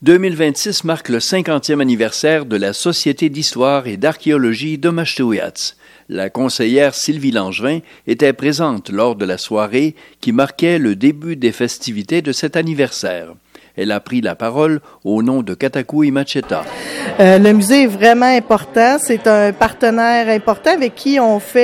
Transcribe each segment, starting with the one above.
2026 marque le 50e anniversaire de la Société d'histoire et d'archéologie de Machtowiatz. La conseillère Sylvie Langevin était présente lors de la soirée qui marquait le début des festivités de cet anniversaire. Elle a pris la parole au nom de Katakou Imacheta. Le musée est vraiment important. C'est un partenaire important avec qui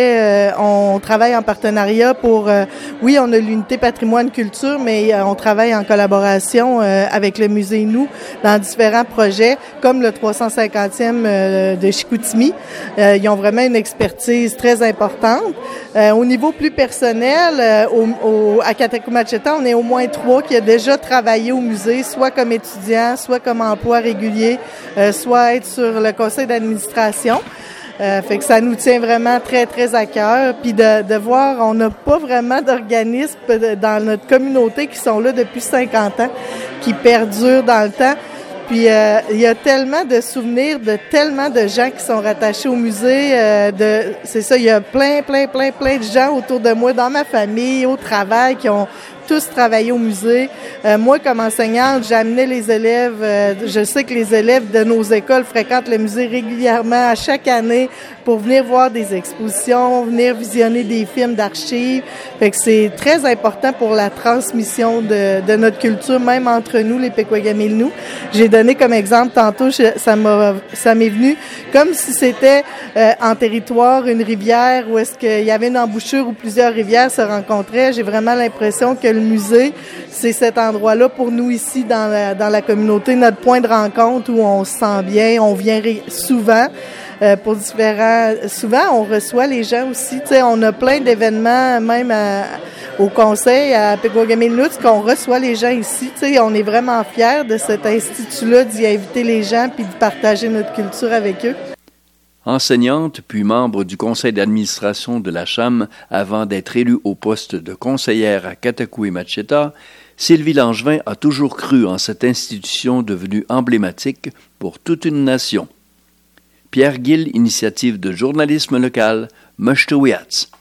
on travaille en partenariat pour, oui, on a l'unité patrimoine culture, mais on travaille en collaboration avec le musée Nous dans différents projets, comme le 350e de Chicoutimi. Ils ont vraiment une expertise très importante. Au niveau plus personnel, à Katakou Imacheta, on est au moins 3 qui a déjà travaillé au musée, soit comme étudiant, soit comme emploi régulier, soit être sur le conseil d'administration. Fait que ça nous tient vraiment très, très à cœur. Puis de voir, on n'a pas vraiment d'organismes dans notre communauté qui sont là depuis 50 ans, qui perdurent dans le temps. Puis il y a tellement de souvenirs de tellement de gens qui sont rattachés au musée. C'est ça, il y a plein de gens autour de moi, dans ma famille, au travail, qui ont tous travaillé au musée. Moi, comme enseignante, j'amenais les élèves. Je sais que les élèves de nos écoles fréquentent le musée régulièrement à chaque année pour venir voir des expositions, venir visionner des films d'archives. Fait que c'est très important pour la transmission de notre culture, même entre nous, les Pequawagamelnou. J'ai donné comme exemple tantôt, ça m'est venu comme si c'était en territoire une rivière où est-ce qu'il y avait une embouchure où plusieurs rivières se rencontraient. J'ai vraiment l'impression que le musée, c'est cet endroit-là pour nous ici dans la communauté, notre point de rencontre où on se sent bien, on vient souvent. Souvent, on reçoit les gens aussi. Tu sais, on a plein d'événements, même au conseil à Pequawagamelnou, qu'on reçoit les gens ici. Tu sais, on est vraiment fiers de cet institut-là, d'y inviter les gens puis de partager notre culture avec eux. Enseignante, puis membre du conseil d'administration de la CHAM avant d'être élue au poste de conseillère à Katakou Imacheta, Sylvie Langevin a toujours cru en cette institution devenue emblématique pour toute une nation. Pierre Gill, initiative de journalisme local, Machtowiatz.